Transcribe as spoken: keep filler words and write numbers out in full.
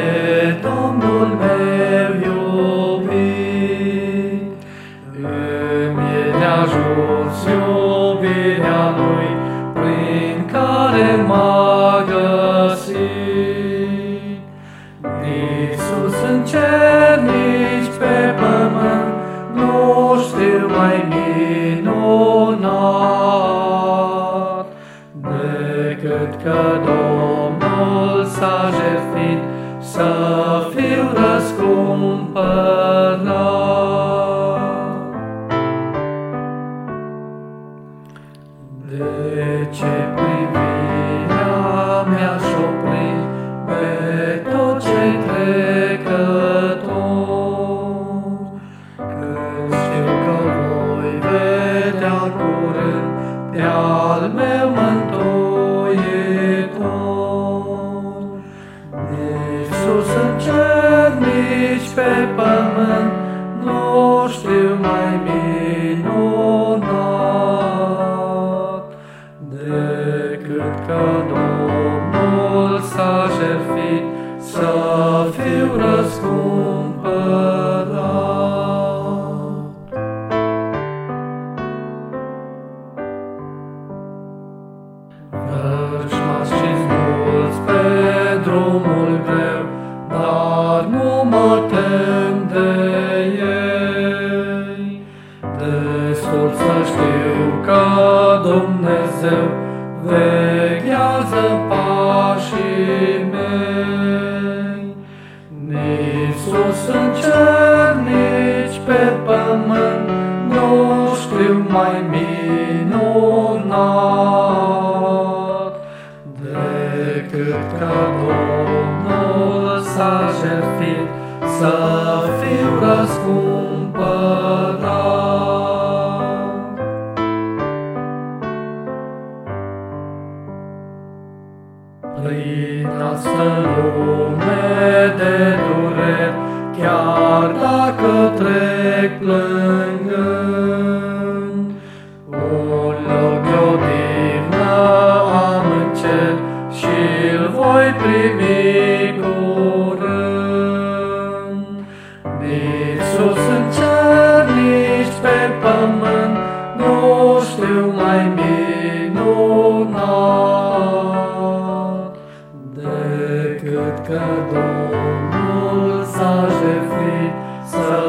Domnul meu iubit. Îmi e de ajuns iubirea Lui, prin care m-a găsit. Nici sus în cer, nici pe pământ, nu știu mai minunat decât că Domnul s-a jertfit să fiu răscumpărat. De ce privirea mi-aș opri pe tot ce-i trecător, când știu că voi vedea curând pe-al meu Mântuitor. Nici sus în cer, nici pe pământ, nu știu mai minunat decât că Domnul s-a jertfit să fiu răscumpărat. Vrăjmași și-s mulți pe drumul greu, dar nu mă tem de ei. Destul să știu că Dumnezeu veghează pașii mei. Nici sus în cer, nici pe pământ, nu știu mai minunat decât că Domnul s-a jertfit să fiu răscumpărat. Prin asta lume de dureri, chiar dacă trec plângând, un loc de odihnă am în cer și-l voi primi curând. Nici sus în cer, nici pe pământ, nu știu mai minunat decât că Domnul s-a jertfit să